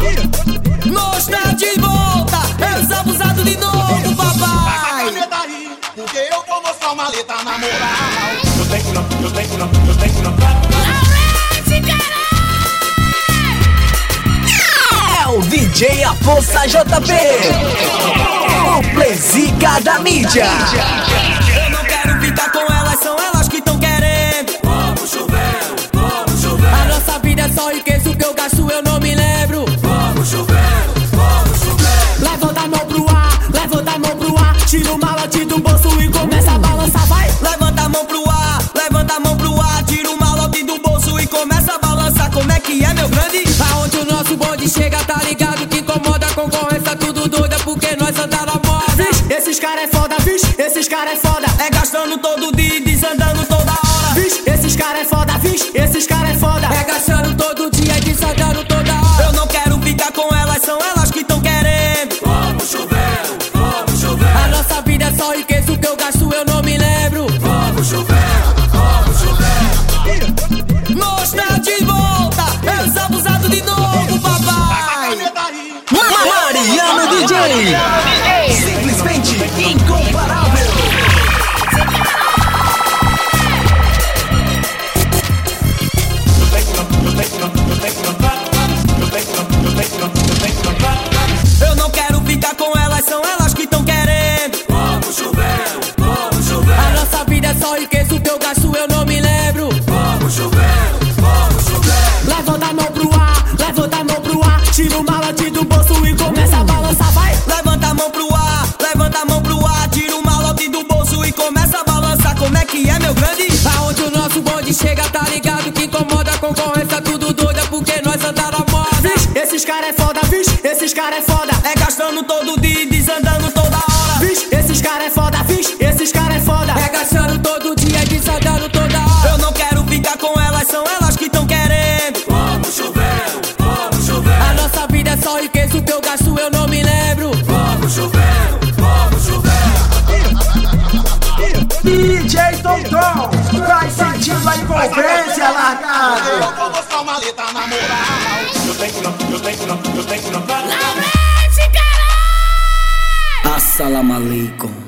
Nós tá de volta, é os abusados de novo, papai. Porque eu vou mostrar uma letra na moral. Eu tenho não. É o DJ Aposta JP, o Plezica da mídia. Eu não quero ficar com elas, são elas que tão querendo. Vamos chover. A nossa vida é só riqueza, o que eu gasto eu não me lembro. Vamos chover. Levanta a mão pro ar, levanta a mão pro ar. Tira o malote do bolso e começa a balançar, vai. Levanta a mão pro ar, levanta a mão pro ar. Tira o malote do bolso e começa a balançar. Como é que é, meu grande? Aonde o nosso bonde chega, tá ligado? Que incomoda a concorrência, tudo doida, porque nós andar na moda. Vixe, esses cara é foda, vixe, esses cara é foda. É gastando todo dia e desandando toda hora. Vixe, esses cara é foda, vixe, esses cara é foda. É gastando todo dia e desandando toda hora. Eu não quero ficar com elas, são elas que tão querendo. Vamos chover. A nossa vida é só riqueza, o que eu gasto eu não me lembro. Vamos chover. Nós tá de volta, é os abusados de novo, papai. Mariano DJ, simplesmente incomparável. Eu não quero ficar com elas, são elas que tão querendo. Vamos chover. A nossa vida é só riqueza, o que eu gasto eu não me lembro. Vamos chover. Levanta a mão pro ar, levanta a mão pro ar. Tira o malote do bolso e começa a balançar, vai. Levanta a mão pro ar, levanta a mão pro ar. Tira o malote do bolso e começa a balançar. Como é que é, meu grande? Aonde o nosso bonde chega, tá ligado? Que incomoda a concorrência, tudo doida, porque nós andar na moda. Vixe, esses cara é foda, vixe, esses cara é foda. É gastando todo dia e desandando toda hora. Vixe, esses cara é foda, vixe, esses cara é foda. É gastando todo dia e desandando toda hora. Eu não quero ficar com elas, são elas que tão querendo. Vamos chover. A nossa vida é só riqueza, o que eu gasto eu não me lembro. Vamos chover. DJ Tonton, vai sentindo a envolvência, largado. Eu vou mostrar uma letra na moral. Eu tenho não. Assalamu alaikum.